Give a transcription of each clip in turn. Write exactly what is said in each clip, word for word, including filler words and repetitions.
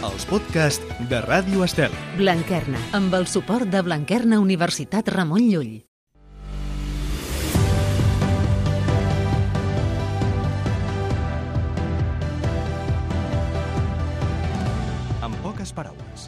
els podcasts de Ràdio Estel. Blanquerna, amb el suport de Blanquerna Universitat Ramon Llull. En poques paraules.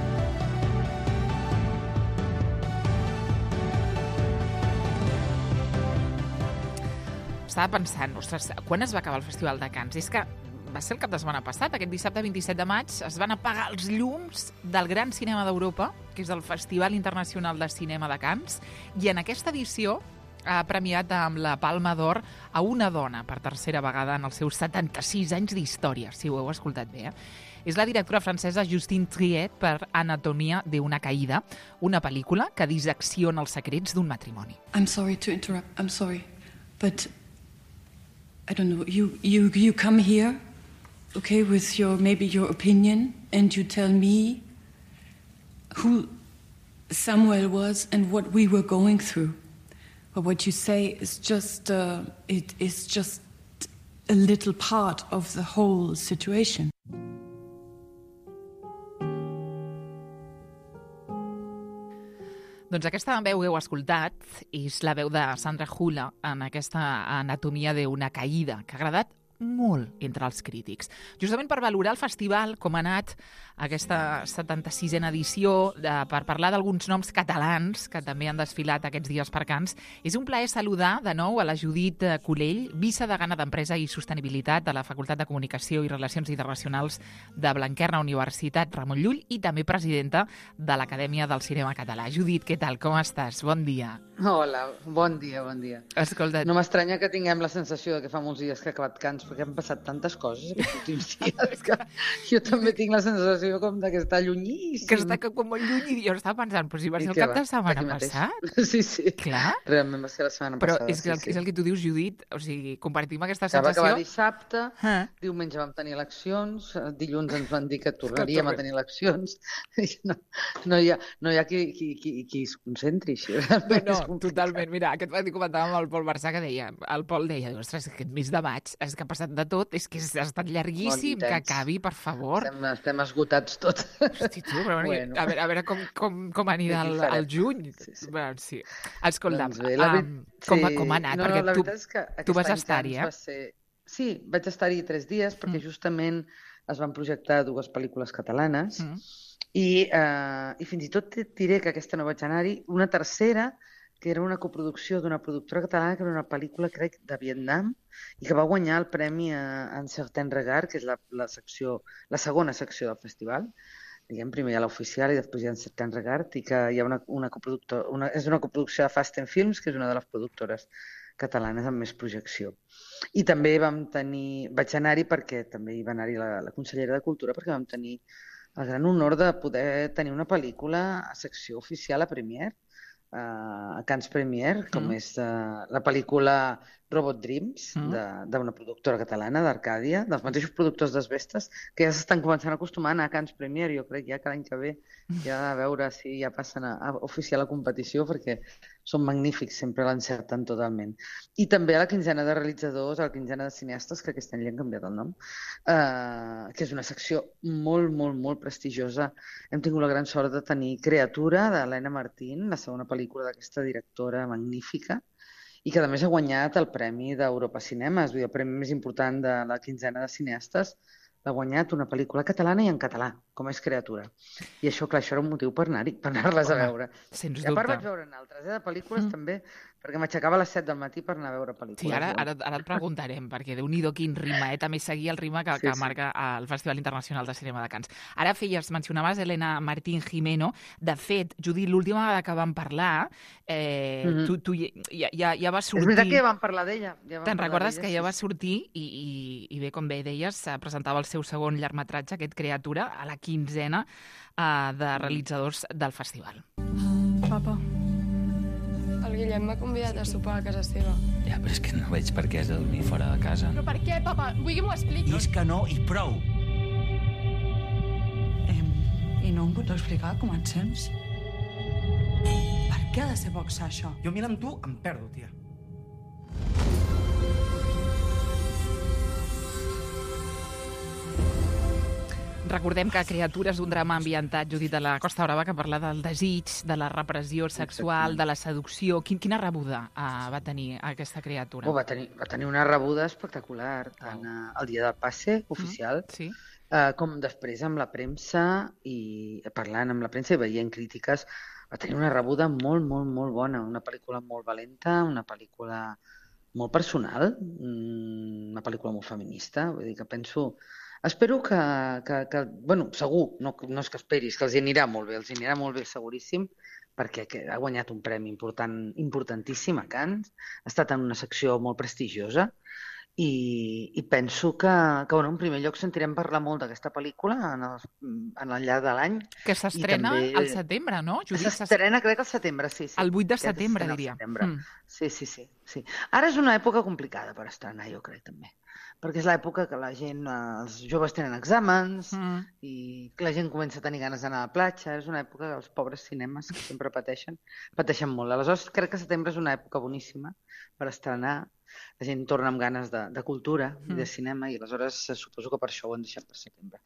Estava pensant, ostres, quan es va acabar el Festival de Cants? És que va ser el cap de setmana passat, aquest dissabte vint-i-set de maig, es van apagar els llums del Gran Cinema d'Europa, que és el Festival Internacional de Cinema de Cants, i en aquesta edició ha premiat amb la Palma d'Or a una dona per tercera vegada en els seus setanta-sis anys d'història, si ho heu escoltat bé. Eh? És la directora francesa Justine Triet per Anatomia d'una caïda, una pel·lícula que dissecciona els secrets d'un matrimoni. I'm sorry to interrupt, I'm sorry, but I don't know, you, you, you come here, okay, with your, maybe your opinion, and you tell me who Samuel was and what we were going through. But what you say is just, uh, it is just a little part of the whole situation. Doncs aquesta veu que heu escoltat és la veu de Sandra Hüller en aquesta Anatomia d'una caïda, que ha agradat molt entre els crítics. Justament per valorar el festival, com ha anat aquesta setanta-sisena edició, de, per parlar d'alguns noms catalans que també han desfilat aquests dies per Cants, és un plaer saludar de nou a la Judit Colell, vicedegana d'Empresa i Sostenibilitat de la Facultat de Comunicació i Relacions Internacionals de Blanquerna Universitat Ramon Llull i també presidenta de l'Acadèmia del Cinema Català. Judit, què tal? Com estàs? Bon dia. Hola, bon dia, bon dia. Escolta, no m'estranya que tinguem la sensació de que fa molts dies que ha acabat Cants, perquè han passat tantes coses aquests últims dies que jo també tinc la sensació com de que està llunyíssim. Que està com molt lluny i jo estava pensant, però si va ser el cap de setmana passat. Sí, sí. Clar. Realment va ser la setmana però passada. Però és, que el, sí, sí. és el que tu dius, Judit, o sigui, compartim aquesta sensació. sensació. Va acabar dissabte, ah. diumenge vam tenir eleccions, dilluns ens van dir que tornaríem a tenir eleccions. No, no, hi, ha, no hi ha qui, qui, qui, qui es concentri així. No, no, totalment. Mira, aquest matí comentàvem amb el Pol Barçà que deia, el Pol deia, ostres, aquest mes de maig és que ha passat de tot, és que ha estat llarguíssim, que acabi, per favor. Estem, estem esgotats tots. Hosti, tu, però bueno. a veure, a veure com, com, com anirà el, el juny. Sí, sí. Bueno, sí. Escolta'm, doncs bé, la... um, com, sí. com ha anat? No, perquè no, tu, tu vas estar-hi, eh? Ser... Sí, vaig estar-hi tres dies, perquè mm. justament es van projectar dues pel·lícules catalanes mm. i, uh, i fins i tot et diré que aquesta no vaig anar-hi. Una tercera, que era una coproducció d'una productora catalana, que era una pel·lícula, crec, de Vietnam, i que va guanyar el premi a Un certain regard, que és la, la, secció, la segona secció del festival. Diguem, primer hi ha l'oficial i després hi ha Un certain regard, i que hi ha una, una coproductora, una, és una coproducció de Fast and Films, que és una de les productores catalanes amb més projecció. I també vam tenir, vaig anar-hi perquè també hi va anar-hi la, la consellera de Cultura, perquè vam tenir el gran honor de poder tenir una pel·lícula a secció oficial a Premiere, a Cants Premiere, com mm. és uh, la pel·lícula Robot Dreams, mm. d'una productora catalana, d'Arcàdia, dels mateixos productors d'Asbestes, que ja s'estan començant a acostumar a anar a Cants Premiere. Jo crec ja que l'any que ve ja a veure si ja passen a, a oficiar la competició, perquè són magnífics, sempre l'encerten totalment. I també a la quinzena de realitzadors, a la quinzena de cineastes, que aquest any li han canviat el nom, uh, que és una secció molt, molt, molt prestigiosa. Hem tingut la gran sort de tenir Creatura, d'Helena Martín, la segona pel·lícula d'aquesta directora magnífica, i que a més ha guanyat el Premi d'Europa Cinemes, el premi més important de la quinzena de cineastes. L'ha guanyat una pel·lícula catalana i en català, com és Creatura. I això, clar, això era un motiu per anar-hi, per anar-les a veure. Sens I a part vaig veure en altres, eh, de pel·lícules mm. també, perquè m'aixecava a les set del matí per anar a veure pel·lícules. Sí, ara, ara, ara et preguntarem, perquè Déu-n'hi-do quin rima, eh? També seguia el rima que, sí, que sí. marca el Festival Internacional de Cinema de Cants. Ara feies, mencionaves Helena Martín Jimeno. De fet, Judit, l'última vegada que vam parlar, eh, mm-hmm. tu, tu ja, ja, ja vas sortir... És veritat que ja vam parlar d'ella. Ja Te'n recordes que ja va sortir i, i, i bé, com bé deies, presentava el seu segon llargmetratge, aquest Creatura, a la quinzena eh, de realitzadors del festival. Papa, el Guillem m'ha convidat a sopar a casa seva. Ja, però és que no veig per què has de dormir fora de casa. Però per què, papa? Vull que m'ho expliquis. És que no, i prou. Eh, I no em pots explicar com et sents? Per què ha de ser boxa, això? Jo mirant tu em perdo, tia. Recordem que Criatures, un drama ambientat, Judit, de la Costa Brava, que parla del desig, de la repressió sexual, de la seducció. Quin, quina rebuda uh, va tenir aquesta criatura? Oh, va, tenir, va tenir una rebuda espectacular, tant uh, el dia del passe oficial, mm, sí. uh, com després amb la premsa, i parlant amb la premsa i veient crítiques, va tenir una rebuda molt, molt, molt bona. Una pel·lícula molt valenta, una pel·lícula molt personal, una pel·lícula molt feminista. Vull dir que penso... Espero que, que, que bueno, segur, no, no és que esperis, que els hi anirà molt bé, els hi anirà molt bé seguríssim, perquè ha guanyat un premi important, importantíssim a Cannes, ha estat en una secció molt prestigiosa, i, i penso que, que bueno, en primer lloc sentirem parlar molt d'aquesta pel·lícula en el, en el llarg de l'any. Que s'estrena també... al setembre, no, Judit? S'estrena, crec, al setembre, sí. sí. El vuit de setembre, diria. Setembre. Mm. Sí, sí, sí, sí. Ara és una època complicada per estrenar, jo crec, també. Perquè és l'època que la gent, els joves tenen exàmens mm. i que la gent comença a tenir ganes d'anar a la platja. És una època que els pobres cinemes, que sempre pateixen, pateixen molt. Aleshores, crec que setembre és una època boníssima per estrenar. La gent torna amb ganes de, de cultura i de cinema, i aleshores suposo que per això ho han deixat per setembre.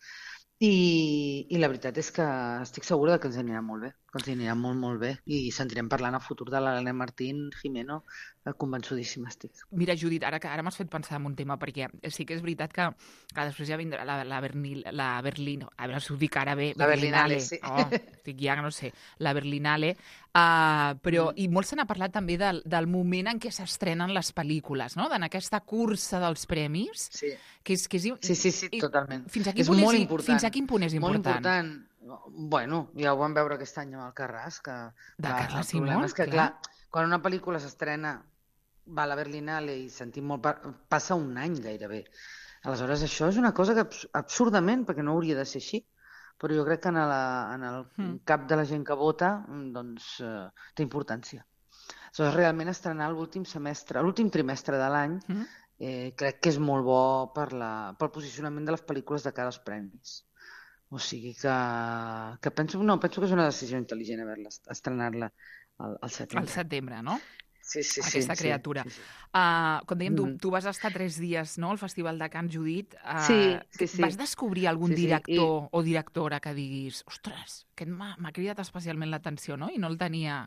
I, i la veritat és que estic segura que els anirà molt bé, que els anirà molt, molt bé, i sentirem parlant a futur de l'Helena Martín Jimeno, convençudíssima estic. Mira, Judit, ara que ara m'has fet pensar en un tema, perquè sí que és veritat que, que després ja vindrà la, la, Bernil, la Berlin, a veure si ho dic ara bé, la Berlinale, sí. Oh, estic ja, no sé, la Berlinale, uh, però, mm. i molt se n'ha parlat també del, del moment en què s'estrenen les pel·lícules, no? En aquesta cursa dels premis, sí. que és... Que és sí, sí, sí, totalment. Fins a quin és punt molt és, important. Fins a quin punt és important? Molt important. Bueno, ja ho vam veure aquest any amb el Carràs, que... De clar, Carles el problema Simón, és que, clar. clar, quan una pel·lícula s'estrena, va a la Berlinale i sentim molt... passa un any gairebé. Aleshores, això és una cosa que absurdament, perquè no hauria de ser així, però jo crec que en, la, en el mm. cap de la gent que vota, doncs, eh, té importància. Aleshores, realment estrenar l'últim semestre, l'últim trimestre de l'any, mm. eh, crec que és molt bo per la, pel posicionament de les pel·lícules de cara als premis. O sigui que, que penso, no, penso que és una decisió intel·ligent haver-la, estrenar-la al, al setembre. Al setembre, no? Sí, sí, sí. Aquesta criatura. Sí, sí, sí. Uh, com dèiem, tu, tu vas estar tres dies, no?, al Festival de Cannes, Judit. Uh, sí, sí, sí. Vas descobrir algun sí, sí. director I... o directora que diguis, ostres, aquest m'ha cridat especialment l'atenció, no?, i no el tenia...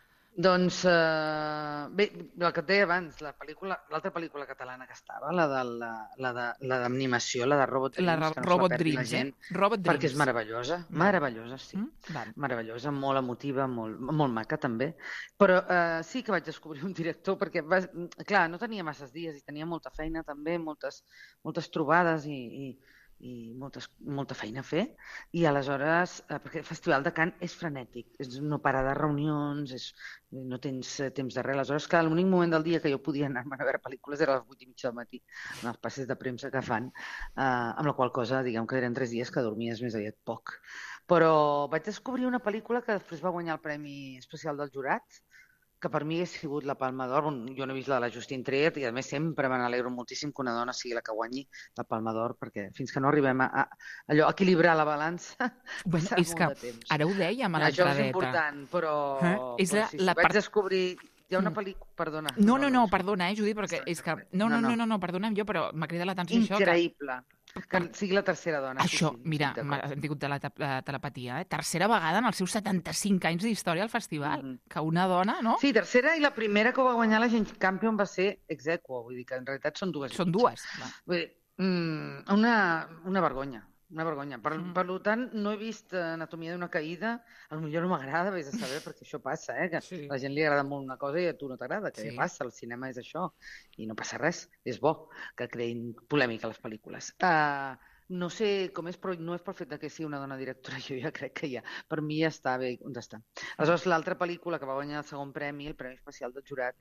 Doncs, uh, bé, el que et deia abans, la pel·lícula, l'altra pel·lícula catalana que estava, la de la, la de la d'animació, la de Robot Dreams, la que no Robot se la perdi Dreams, la gent, eh? Robot perquè Dreams. és meravellosa, meravellosa, sí. Mm? Meravellosa, molt emotiva, molt, molt maca també. Però uh, sí que vaig descobrir un director, perquè, va, clar, no tenia masses dies i tenia molta feina també, moltes, moltes trobades i... i i moltes, molta feina a fer, i aleshores, eh, perquè el Festival de Cannes és frenètic, és no parar de reunions, és, no tens eh, temps de res, aleshores, clar, l'únic moment del dia que jo podia anar-me a veure pel·lícules era a les vuit i mitja del matí, en els passes de premsa que fan, eh, amb la qual cosa, diguem que eren tres dies que dormies més aviat poc. Però vaig descobrir una pel·lícula que després va guanyar el Premi Especial del Jurat, que per mi ha sigut la Palma d'Or. Bon, jo no he vist la de la Justine Triet i a més sempre me n'alegro moltíssim que una dona sigui la que guanyi la Palma d'Or, perquè fins que no arribem a, a allò, a equilibrar la balança bueno, passarà és molt que de temps. Ara ho dèiem a l'entradeta. Això és important, però, eh? és però la, sí, sí, la vaig part... descobrir... Hi ha una pel·lícula... Perdona. No, no, no, perdona, eh, Judit, perquè és que... No, no, no, no, no perdona'm jo, però m'ha cridat l'atenció això. Increïble. Que sigui la tercera dona. Això, sí, sí, mira, hem tingut la telepatia, eh? Tercera vegada en els seus setanta-cinc anys d'història al festival, mm-hmm. que una dona, no? Sí, tercera, i la primera que ho va guanyar la Jane Campion va ser ex aequo, vull dir que en realitat són dues. Són dues. Vull dir, mm, una, una vergonya. Una vergonya. Per, mm. per tant, no he vist Anatomia d'una caïda. Potser no m'agrada, vés a saber, perquè això passa, eh? Que sí. A la gent li agrada molt una cosa i a tu no t'agrada, que sí. passa, el cinema és això. I no passa res. És bo que creïn polèmica a les pel·lícules. Uh, no sé com és, però no és pel fet que sigui una dona directora, jo ja crec que ja, per mi ja està bé on està. Aleshores, l'altra pel·lícula que va guanyar el segon premi, el Premi Especial del Jurat,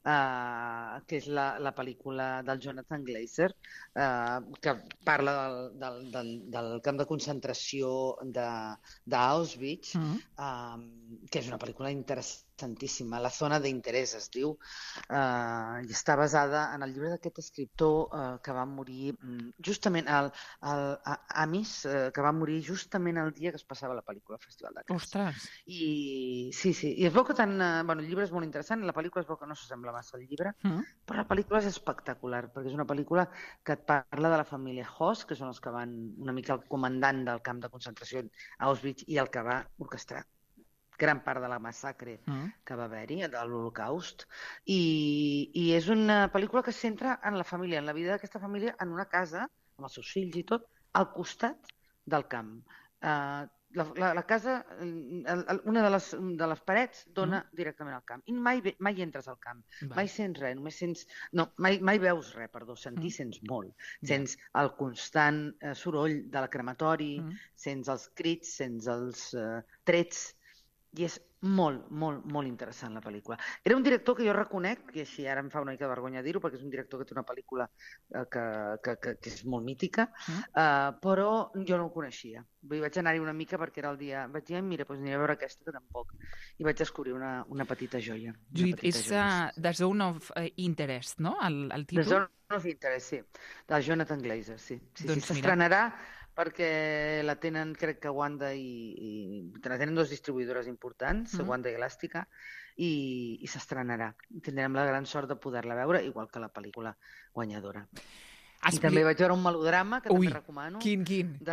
uh, que és la, la pel·lícula del Jonathan Glazer, uh, que parla del, del, del, del camp de concentració d'Auschwitz, mm-hmm. um, que és una pel·lícula interessant, interessantíssima, La zona d'interès es diu, uh, i està basada en el llibre d'aquest escriptor uh, que va morir um, justament, el, el, el Amis, uh, que va morir justament el dia que es passava la pel·lícula al Festival de Cannes. Ostres! I sí, sí, i es veu que tant, uh, bueno, el llibre és molt interessant, la pel·lícula es veu que no s'assembla massa al llibre, mm. però la pel·lícula és espectacular, perquè és una pel·lícula que et parla de la família Hoss, que són els que van, una mica el comandant del camp de concentració a Auschwitz i el que va orquestrar gran part de la massacre mm. que va haver-hi, de l'Holocaust, i, i és una pel·lícula que es centra en la família, en la vida d'aquesta família, en una casa, amb els seus fills i tot, al costat del camp. Uh, la, la, la casa, una de les, de les parets dona mm. directament al camp, i mai, mai entres al camp, Va. mai sents res, només sents... No, mai, mai veus res, perdó, sentir mm. sents molt. Sents yeah. el constant uh, soroll de la crematori, mm. sents els crits, sents els uh, trets, i és molt, molt, molt interessant la pel·lícula. Era un director que jo reconec, i així ara em fa una mica de vergonya dir-ho, perquè és un director que té una pel·lícula eh, que, que, que, que és molt mítica, mm. eh, però jo no ho coneixia. Vull, vaig anar-hi una mica perquè era el dia... Vaig dir, mira, doncs aniré a veure aquesta, que tampoc. I vaig descobrir una, una petita joia. Judit, és uh, The Zone of uh, Interest, no?, el, el títol? The Zone of Interest, sí. De Jonathan Glazer, sí. sí, doncs sí s'estrenarà perquè la tenen, crec que Wanda i, i la tenen dos distribuïdores importants, mm-hmm. Wanda i Elàstica, i, i s'estrenarà. Tindrem la gran sort de poder-la veure, igual que la pel·lícula guanyadora. I Expli... també vaig veure un melodrama, que Ui, també recomano. Quin, quin? De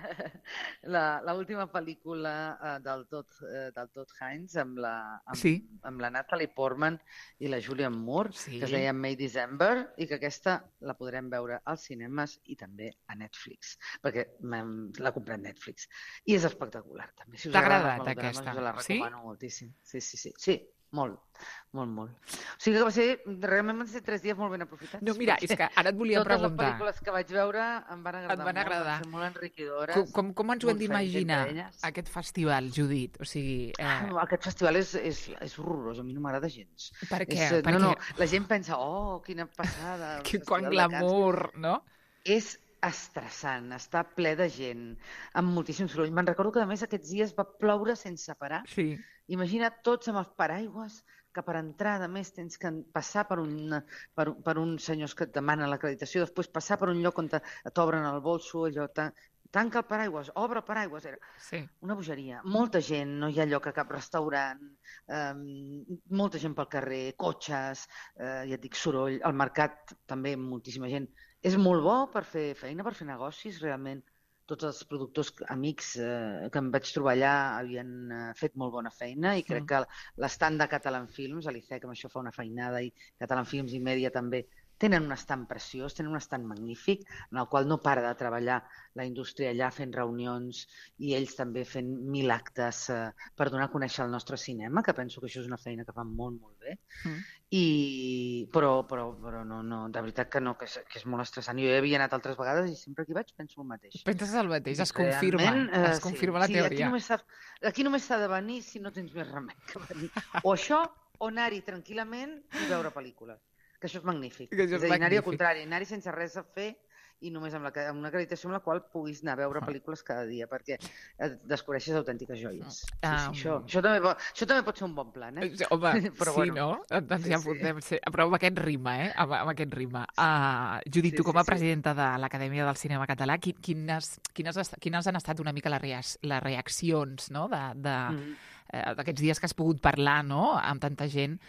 l'última pel·lícula uh, del Todd, uh, del Todd Haynes, amb la, amb, sí. amb la Natalie Portman i la Julianne Moore, sí. que es deia May December, i que aquesta la podrem veure als cinemes i també a Netflix, perquè l'ha comprat Netflix. I és espectacular, també. Si T'ha agradat aquesta? Us la recomano sí? moltíssim. Sí, sí, sí. Sí. Molt, molt, molt. O sigui que va ser, realment van ser tres dies molt ben aprofitats. No, mira, és que ara et volia totes preguntar. Totes les pel·lícules que vaig veure em van agradar, et van agradar. molt, van ser molt enriquidores. Com, com, com ens ho hem d'imaginar, aquest festival, Judit? O sigui, eh... ah, aquest festival és, és, és horrorós, a mi no m'agrada gens. Per què? És, per no, què? no, la gent pensa, oh, quina passada. que quan glamour, no? És estressant, està ple de gent, amb moltíssim soroll. Me'n recordo que, a més, aquests dies va ploure sense parar. Sí. Imagina't tots amb els paraigües, que per entrar, a més, tens que passar per, un, per, per uns senyors que et demanen l'acreditació, després passar per un lloc on t'obren el bolso, allò, ta, tanca el paraigües, obre el paraigües. Era sí. una bogeria. Molta gent, no hi ha lloc a cap restaurant, eh, molta gent pel carrer, cotxes, eh, ja et dic, soroll, al mercat també moltíssima gent. És molt bo per fer feina, per fer negocis, realment. Tots els productors amics eh, que em vaig trobar allà havien eh, fet molt bona feina i crec mm. que l'estand de Catalan Films, l'I C E C, amb això fa una feinada, i Catalan Films i Mèdia també, tenen un estand preciós, tenen un estand magnífic, en el qual no para de treballar la indústria allà fent reunions i ells també fent mil actes eh, per donar a conèixer el nostre cinema, que penso que això és una feina que fan molt, molt bé. Mm. I... Però, però, però no, no, de veritat que no, que és, que és molt estressant. Jo hi havia anat altres vegades i sempre que hi vaig penso el mateix. Penses el mateix, es confirma, eh, es confirma sí, la teoria. Sí, aquí només, s'ha, aquí només s'ha de venir si no tens més remei que venir. O això, o anar-hi tranquil·lament i veure pel·lícules. Que això és magnífic. Que això és és a dir, anar-hi al magnífic. contrari, anar-hi sense res a fer i només amb, la, amb una acreditació amb la qual puguis anar a veure pel·lícules cada dia, perquè descobreixes autèntiques joies. Sí, sí, um... això, això, també pot, això també pot ser un bon plan, eh? Home, però sí, bueno. no? Doncs sí, ja podem sí. ser... Però amb aquest rima, eh? Amb, amb aquest rima. Uh, Judit, sí, tu com a sí, presidenta sí. de l'Acadèmia del Cinema Català, quines, quines, quines han estat una mica les, reac les reaccions, no?, de... de... Mm. d'aquests dies que has pogut parlar, no?, amb tanta gent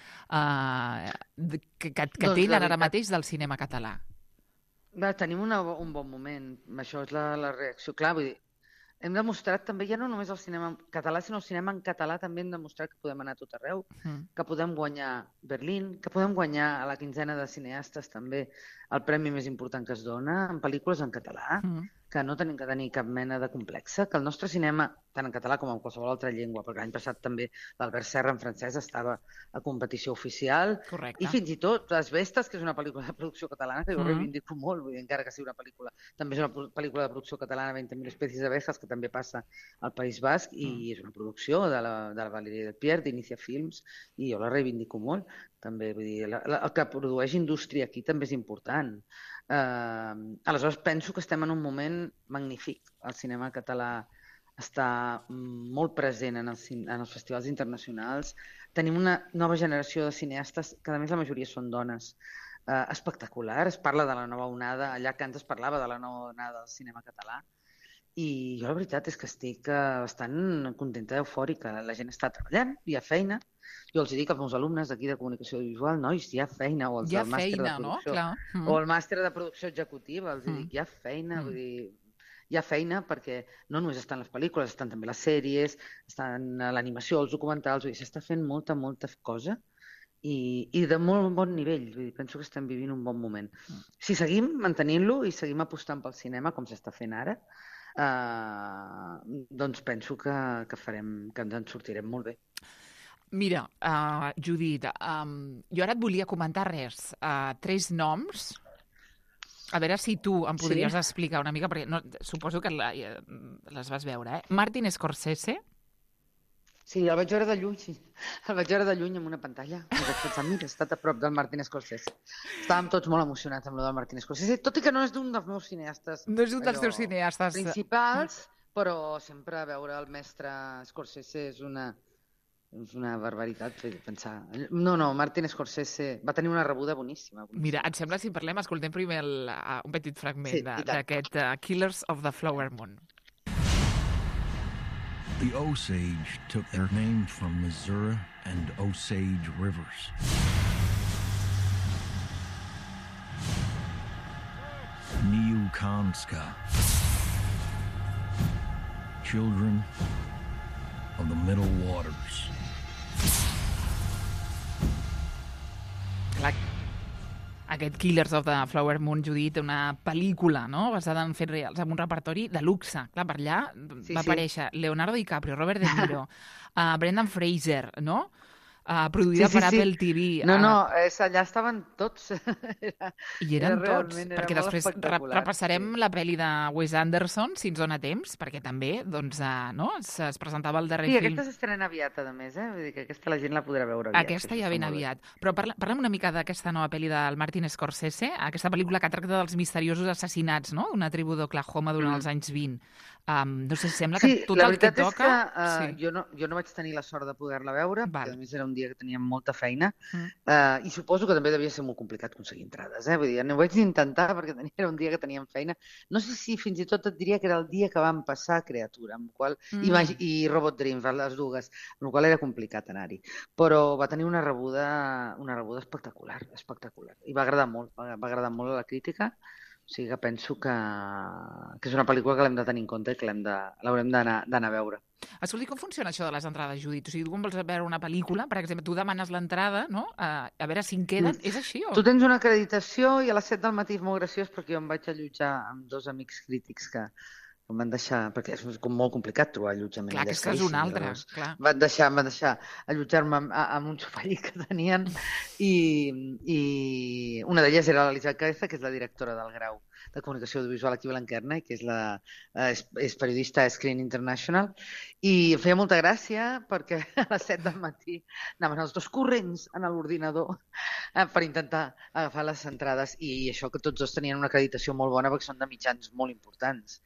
eh, que, que, que doncs tenen ara mateix del cinema català. Va, tenim una, un bon moment, això és la, la reacció. Clar, vull dir, hem demostrat també, ja no només el cinema en català, sinó el cinema en català també hem demostrat que podem anar a tot arreu, mm. que podem guanyar Berlín, que podem guanyar a la quinzena de cineastes també el premi més important que es dona en pel·lícules en català, mm. que no tenim que tenir cap mena de complexa, que el nostre cinema, tant en català com en qualsevol altra llengua, perquè l'any passat també l'Albert Serra en francès estava a competició oficial, correcte. I fins i tot Les Vestes, que és una pel·lícula de producció catalana, que jo mm. reivindico molt, vull dir, encara que sigui una pel·lícula, també és una pel·lícula de producció catalana, vint mil especies d'abejas, que també passa al País Basc, i mm. és una producció de la, de la Valérie Delpierre, d'Inicia Films, i jo la reivindico molt, també, vull dir, la, la, el que produeix indústria aquí també és important. Uh, aleshores penso que estem en un moment magnífic al cinema català està molt present en els, en els festivals internacionals. Tenim una nova generació de cineastes, que a més la majoria són dones, eh, espectacular. Es parla de la nova onada, allà que antes parlava de la nova onada del cinema català. I jo la veritat és que estic bastant contenta, eufòrica. La gent està treballant, hi ha feina. Jo els dic als meus alumnes d'aquí de comunicació audiovisual, nois, hi ha feina, o els hi ha del màster feina, de producció, no? Clar. Mm. o el màster de producció executiva, els mm. dic, hi ha feina, mm. vull dir, hi ha feina perquè no només estan les pel·lícules, estan també les sèries, estan l'animació, els documentals, vull dir, s'està fent molta, molta cosa i, i de molt bon nivell. Vull dir, penso que estem vivint un bon moment. Mm. Si seguim mantenint-lo i seguim apostant pel cinema, com s'està fent ara, Uh, doncs penso que, que farem, que ens en sortirem molt bé. Mira, uh, Judit, um, jo ara et volia comentar res. Uh, tres noms. A veure si tu em podries sí? explicar una mica, perquè no, suposo que la, les vas veure, eh? Martin Scorsese. Sí, el vaig veure de lluny, sí. El vaig veure de lluny amb una pantalla. I vaig pensar, mira, he estat a prop del Martin Scorsese. Estàvem tots molt emocionats amb el del Martin Scorsese, tot i que no és d'un dels meus cineastes. No és un dels teus cineastes principals, però sempre veure el mestre Scorsese és una, és una barbaritat. Pensar. No, no, Martin Scorsese va tenir una rebuda boníssima. boníssima. Mira, et sembla si parlem, escoltem primer el, uh, un petit fragment sí, d'aquest uh, Killers of the Flower Moon. The Osage took their name from Missouri and Osage rivers. Niukanska, children of the Middle Waters. Clar, aquest Killers of the Flower Moon, Judit, una pel·lícula, no?, basada en fets reals, amb un repertori de luxe. Clar, per allà sí, va sí. aparèixer Leonardo DiCaprio, Robert De Niro, uh, Brendan Fraser, no?, Uh, produïda sí, sí, per Apple sí. T V. No, no, és, allà estaven tots. era, I eren era tots, perquè després re repassarem sí. la pel·li de Wes Anderson, si ens dona temps, perquè també doncs, uh, no? es, es presentava el darrer sí, film. Sí, aquesta s'estrena aviat, a més, eh? Vull dir que aquesta la gent la podrà veure aviat. Aquesta ja ben aviat. Però parla, parlem una mica d'aquesta nova pel·li del Martin Scorsese, aquesta pel·lícula que tracta dels misteriosos assassinats, no?, d'una tribu d'Oklahoma durant mm. els anys vint. Um, no sé, sembla que sí, tot el que toca... Sí, la veritat és que uh, sí. jo, no, jo no vaig tenir la sort de poder-la veure, Val. perquè a més era un dia que teníem molta feina, mm. uh, i suposo que també devia ser molt complicat aconseguir entrades, eh? Vull dir, no ho vaig intentar perquè tenia, era un dia que teníem feina. No sé si fins i tot et diria que era el dia que vam passar Creatura, amb qual, mm. i, i Robot Dreams, les dues, amb la qual era complicat anar-hi. Però va tenir una rebuda, una rebuda espectacular, espectacular. I va agradar molt, va, va agradar molt a la crítica. O sigui que penso que, que és una pel·lícula que l'hem de tenir en compte i que l'haurem d'anar a veure. Escolta, com funciona això de les entrades, Judit? O sigui, tu quan vols veure una pel·lícula, per exemple, tu demanes l'entrada, no?, a, a veure si en queden. Mm. És així? O... Tu tens una acreditació i a les set del matí és molt graciós perquè jo em vaig allotjar amb dos amics crítics que em van deixar, perquè és com molt complicat trobar allotjament. Clar, que és un altre, clar. Van deixar, van deixar allotjar-me amb, amb un sofà que tenien i, i una d'elles era l'Elisabet Cabeza, que és la directora del grau de comunicació audiovisual aquí a Blanquerna i que és, la, és, és periodista a Screen International, i em feia molta gràcia perquè a les set del matí anaven els dos corrents en l'ordinador per intentar agafar les entrades, i això que tots dos tenien una acreditació molt bona perquè són de mitjans molt importants.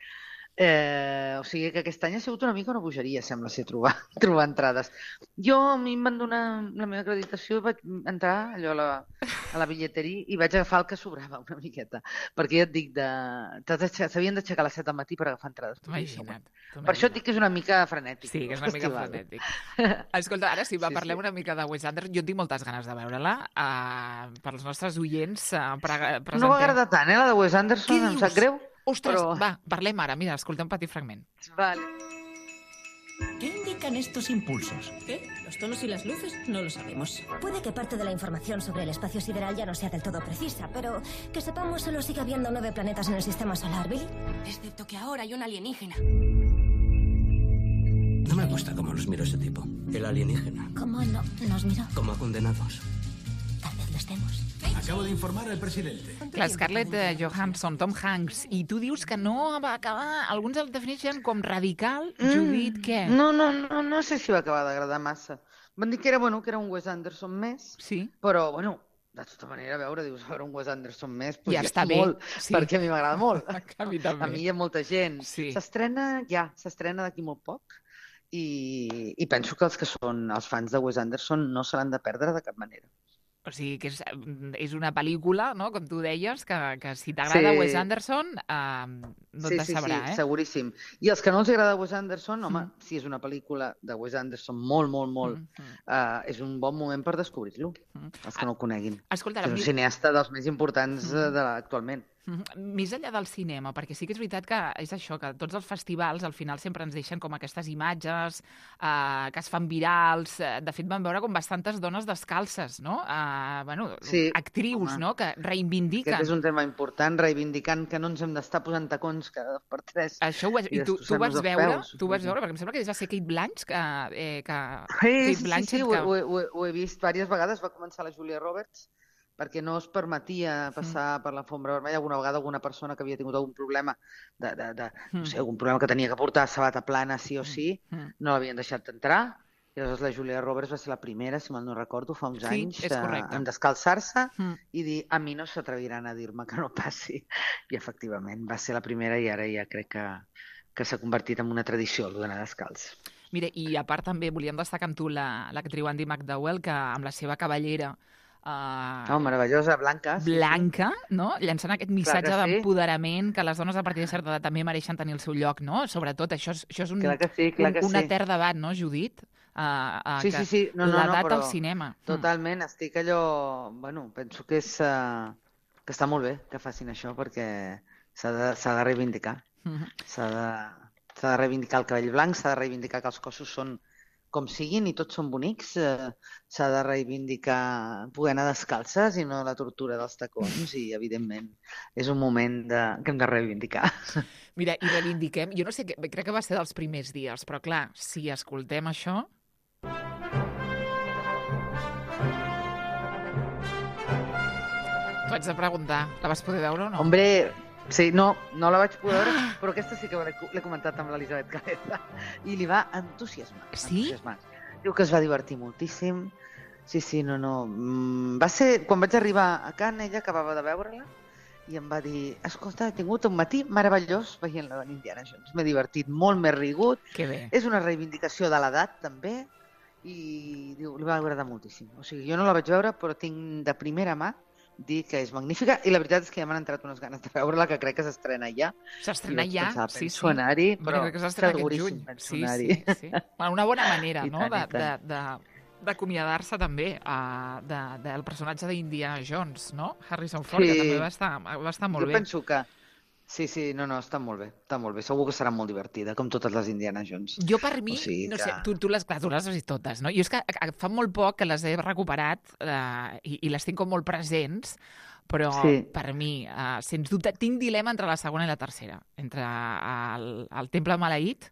Eh, o sigui que aquest any ha sigut una mica una bogeria, sembla ser, trobar, trobar entrades. Jo, a mi em van donar la meva acreditació i vaig entrar allò a la, a la bitlleteria i vaig agafar el que sobrava una miqueta, perquè ja et dic, s'havien d'aixecar a les set del matí per agafar entrades. Imagina't. Per això et dic que és una mica frenètic. Sí, que és una mica frenètic. Escolta, ara sí, va, sí, parlem sí. una mica de Wes Anderson. Jo tinc moltes ganes de veure-la. Uh, per als nostres oients, uh, pre presentem... No m'agrada tant, eh, la de Wes Anderson, em sap greu. Ostres, però... va, parlem ara. Mira, escolta un petit fragment. Vale. ¿Qué indican estos impulsos? ¿Qué? ¿Los tonos y las luces? No lo sabemos. Puede que parte de la información sobre el espacio sideral ya no sea del todo precisa, pero que sepamos solo sigue habiendo nueve planetas en el sistema solar, ¿Billy? Excepto que ahora hay un alienígena. No me gusta cómo nos miró ese tipo. El alienígena. ¿Cómo no nos miró? Como a condenados. Tal vez lo estemos. Acabo de informar al presidente. La Scarlett Johansson, Tom Hanks, i tu dius que no va acabar... Alguns el defineixen com radical. Mm, Judit, què? No, no, no, no sé si va acabar d'agradar massa. Van dir que era, bueno, que era un Wes Anderson més, sí. Però, bueno, de tota manera, a veure, dius, a veure un Wes Anderson més, doncs Ja ja està és bé, molt, sí. perquè a mi m'agrada molt. A mi també. A mi hi ha molta gent. Sí. S'estrena ja, s'estrena d'aquí molt poc i, i penso que els que són els fans de Wes Anderson no se l'han de perdre de cap manera. O sigui, que és, és una pel·lícula, no?, com tu deies, que, que si t'agrada sí. Wes Anderson, eh, no sí, et sí, decebrà, sí, eh? seguríssim. I els que no els agrada Wes Anderson, home, Mm. si és una pel·lícula de Wes Anderson molt, molt, molt, Mm. eh, és un bon moment per descobrir-lo, Mm. els que no el coneguin. Escolta, És un mi- cineasta dels més importants Mm. eh, de, actualment. Mhm. Més enllà del cinema, perquè sí que és veritat que és això, que tots els festivals al final sempre ens deixen com aquestes imatges eh, que es fan virals. Eh, De fet, vam veure com bastantes dones descalces, no? Eh, bueno, Sí, actrius, home. no?, que reivindiquen. Aquest és un tema important, reivindicant que no ens hem d'estar posant tacons cada dos per tres. Això ho, has- i I tu, tu ho vas destrossant-nos els veure? peus. Tu ho vas veure? Perquè em sembla que va ser Kate Blanchett que... Eh, que Sí, Kate sí, sí, Blanchett sí, ho, que... ho, ho, ho he vist diverses vegades. Va començar la Julia Roberts perquè no es permetia passar mm. per l'alfombra vermella. Alguna vegada alguna persona que havia tingut algun problema, de, de, de, mm. no sé, algun problema que tenia que portar sabata plana sí o sí, Mm. no l'havien deixat entrar. I aleshores la Julia Roberts va ser la primera, si mal no recordo, fa uns Sí, anys, és correcte. en descalçar-se Mm. i dir, a mi no s'atreviran a dir-me que no passi. I efectivament va ser la primera i ara ja crec que, que s'ha convertit en una tradició, el d'anar descalç. Mira, i a part també volíem destacar amb tu la- l'actriu Andy McDowell, que amb la seva cavallera Uh, Oh, meravellosa, blanca. Sí, blanca, no? Llançant aquest missatge Clar que sí. d'empoderament, que les dones a partir de certa edat també mereixen tenir el seu lloc, no? Sobretot, això és, això és un, Clar que sí, clar un, que un sí. etern debat, no, Judit? Uh, uh, Sí, sí, sí. No, no, no, l'edat però al cinema. totalment, estic allò... Bueno, penso que és... Uh, que està molt bé que facin això perquè s'ha de, s'ha de reivindicar. Mm. S'ha de, s'ha de reivindicar el cabell blanc, s'ha de reivindicar que els cossos són com siguin i tots són bonics. Eh, s'ha de reivindicar poder anar descalces i no la tortura dels tacons i, evidentment, és un moment de, que hem de reivindicar. Mira, i reivindiquem... Jo no sé, crec que va ser dels primers dies, però clar, si escoltem això... T'ho haig de preguntar. La vas poder veure o no? Hombre, sí, no, no la vaig poder veure, però aquesta sí que l'he l'he comentat amb l'Elisabet Caleza i li va entusiasmar. Sí? Entusiasmar. Diu que es va divertir moltíssim. Sí, sí, no, no. Mm, va ser, quan vaig arribar a Cannes, ella acabava de veure-la i em va dir, escolta, he tingut un matí meravellós veient-la d'Indiana Jones. M'he divertit, molt més rigut. Que bé. És una reivindicació de l'edat, també, i diu, li va agradar moltíssim. O sigui, jo no la vaig veure, però tinc de primera mà dir que és magnífica, i la veritat és que ja m'han entrat unes ganes de veure-la, que crec que s'estrena ja. S'estrena ja? Pensar, Sí, sí. anar-hi, però crec que s'estrena aquest seguríssim juny. penso Sí, anar-hi. sí, sí. Una bona manera, I no?, tant, i de, de, tant. de, d'acomiadar-se també uh, de, del personatge d'Indiana Jones, no? Harrison Ford, Sí. que també va estar, va estar molt jo bé. penso que... Sí, sí, no, no, està molt bé, està molt bé. Segur que serà molt divertida, com totes les Indiana Jones. Jo, per mi, O sigui no que- sé, tu, tu, les, clar, tu les has vist totes, no? Jo és que a- a- fa molt poc que les he recuperat uh, i, i les tinc com molt presents, però Sí. per mi, uh, sens dubte, tinc dilema entre la segona i la tercera, entre el, el Temple Maleït...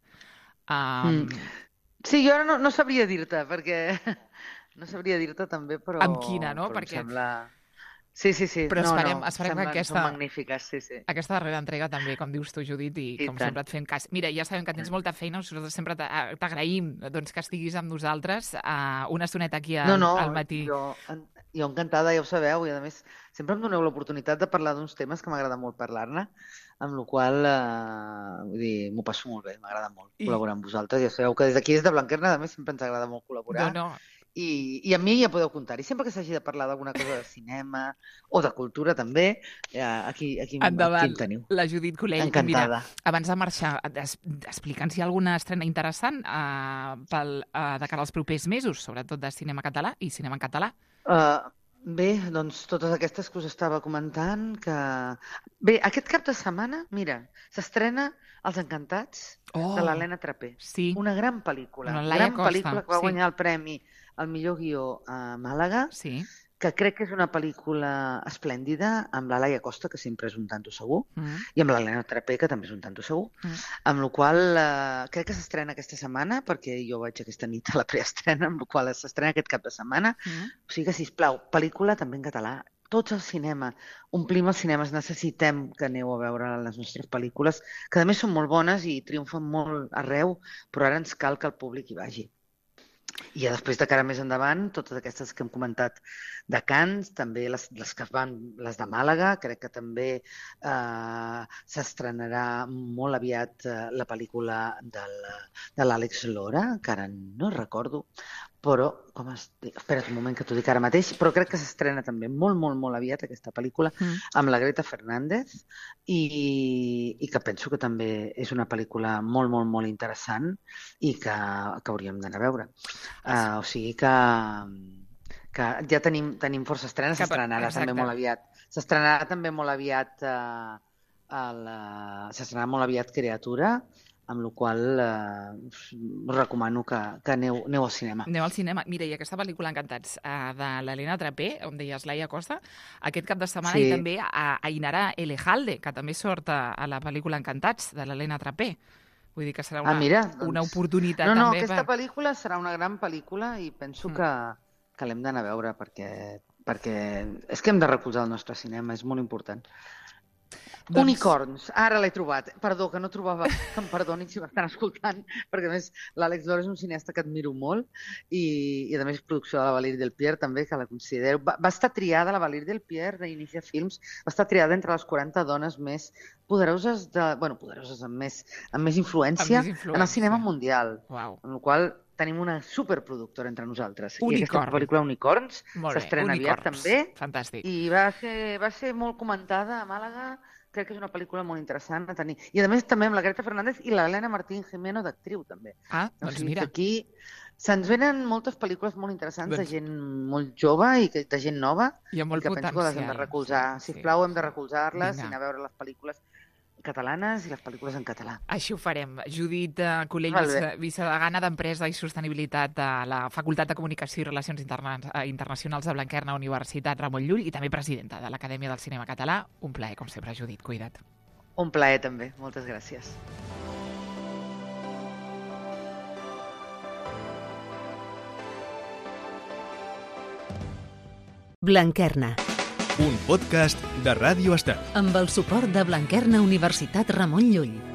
Um, Mm. Sí, jo ara no, no sabria dir-te, perquè... No sabria dir-te també, però... Amb quina, no? Però em Perquè- sembla... Sí, sí, sí. Però no, esperem- no, esperem que semblen- aquesta- Són magnífiques, sí, sí. Aquesta darrera entrega també, com dius tu, Judit, i, I com tant. sempre et fem cas. Mira, ja sabem que tens molta feina, nosaltres sempre t'a- t'agraïm doncs, que estiguis amb nosaltres uh, una estoneta aquí al, No, no, al matí. jo, en- jo encantada, ja ho sabeu, i a més sempre em doneu l'oportunitat de parlar d'uns temes que m'agrada molt parlar-ne, amb la qual eh, vull dir, m'ho passo molt bé, m'agrada molt I- col·laborar amb vosaltres. Ja sabeu que des d'aquí, des de Blanquerna, a més, sempre ens agrada molt col·laborar. No, no. I, I a mi ja podeu comptar-hi. Sempre que s'hagi de parlar d'alguna cosa de cinema o de cultura també, ja, aquí, aquí, aquí Endavant, em teniu. la Judit Colell. Encantada. Mira, abans de marxar, es, explica'ns si hi ha alguna estrena interessant uh, pel, uh, de cara als propers mesos, sobretot de cinema català i cinema en català. Uh, bé, doncs totes aquestes que us estava comentant, que... Bé, aquest cap de setmana, mira, s'estrena Els Encantats, Oh, de l'Helena Trapé. Sí. Una gran pel·lícula. Una Laia gran Costa, pel·lícula que va sí. guanyar el premi al millor guió a Màlaga, Sí. que crec que és una pel·lícula esplèndida, amb la Laia Costa, que sempre és un tanto segur, Mm. i amb l'Helena Trapé, que també és un tanto segur, Mm. amb la qual eh, crec que s'estrena aquesta setmana, perquè jo vaig aquesta nit a la preestrena, amb la qual s'estrena aquest cap de setmana. Mm. O sigui que, sisplau, pel·lícula també en català. Tots al cinema. Omplim els cinemes. Necessitem que aneu a veure les nostres pel·lícules, que a més són molt bones i triomfen molt arreu, però ara ens cal que el públic hi vagi. I ja després de cara més endavant, totes aquestes que hem comentat de Cants, també les, les que van, les de Màlaga, crec que també eh, s'estrenarà molt aviat eh, la pel·lícula del, de l'Àlex Lora, que ara no recordo, però, com es diu? Espera't un moment que t'ho dic ara mateix, però crec que s'estrena també molt, molt, molt aviat aquesta pel·lícula mm. amb la Greta Fernández i, i que penso que també és una pel·lícula molt, molt, molt interessant i que, que hauríem d'anar a veure. Uh, o sigui que, que ja tenim, tenim força estrenes, s'estrenarà també molt aviat. S'estrenarà també molt aviat uh, el, uh, s'estrenarà molt aviat Criatura, amb la qual cosa eh, us recomano que, que aneu, aneu al cinema. Aneu al cinema. Mira, i aquesta pel·lícula Encantats eh, de l'Helena Trapé, on deies Laia Costa, aquest cap de setmana sí. I també a, a Inara Elejalde, que també sort a, a la pel·lícula Encantats de l'Helena Trapé. Vull dir que serà una, ah, mira, doncs... una oportunitat no, no, també. No, aquesta per... pel·lícula serà una gran pel·lícula i penso mm. que, que l'hem d'anar a veure perquè, perquè és que hem de recolzar el nostre cinema, és molt important. Doncs... Unicorns, ara l'he trobat. Perdó, que no trobava, que em perdonin si m'estan escoltant, perquè a més l'Àlex Lora és un cineasta que admiro molt i, i a més producció de la Valérie Delpierre també, que la considero. Va, va estar triada, la Valérie Delpierre d'Inicia Films, va estar triada entre les quaranta dones més poderoses, de, bueno, poderoses amb més, amb més influència, amb més influència en el cinema mundial. Wow. Amb la qual tenim una superproductora entre nosaltres. Unicorn. I aquesta pel·lícula Unicorns s'estrena aviat també. Fantàstic. I va ser, va ser molt comentada a Màlaga. Crec que és una pel·lícula molt interessant a tenir. I a més també amb la Greta Fernández i l'Helena Martín Jimeno d'actriu també. Ah, doncs o sigui, mira. Aquí se'ns venen moltes pel·lícules molt interessants doncs... de gent molt jove i de gent nova i, i que penso que les hem de recolzar. Sí. Sisplau, hem de recolzar-les i anar a veure les pel·lícules catalanes i les pel·lícules en català. Així ho farem. Judit Colell, vice, vicedegana d'Empresa i Sostenibilitat de la Facultat de Comunicació i Relacions Interna Internacionals de Blanquerna, Universitat Ramon Llull, i també presidenta de l'Acadèmia del Cinema Català. Un plaer, com sempre, Judit. Cuida't. Un plaer, també. Moltes gràcies. Blanquerna. Un podcast de Ràdio Estel. Amb el suport de Blanquerna Universitat Ramon Llull.